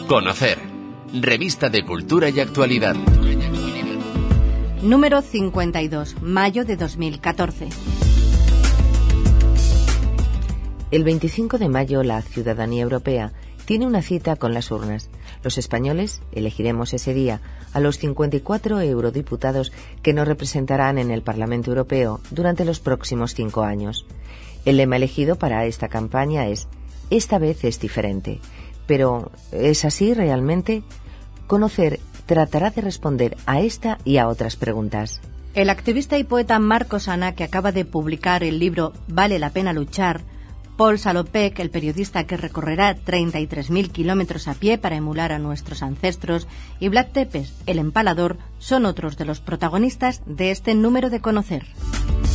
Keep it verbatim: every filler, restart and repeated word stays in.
Conocer. Revista de Cultura y Actualidad. Número cincuenta y dos, mayo de dos mil catorce. El veinticinco de mayo la ciudadanía europea tiene una cita con las urnas. Los españoles elegiremos ese día a los cincuenta y cuatro eurodiputados que nos representarán en el Parlamento Europeo durante los próximos cinco años. El lema elegido para esta campaña es «Esta vez es diferente». Pero, ¿es así realmente? Conocer tratará de responder a esta y a otras preguntas. El activista y poeta Marcos Ana, que acaba de publicar el libro Vale la pena luchar, Paul Salopek, el periodista que recorrerá treinta y tres mil kilómetros a pie para emular a nuestros ancestros, y Vlad Tepes, el empalador, son otros de los protagonistas de este número de Conocer.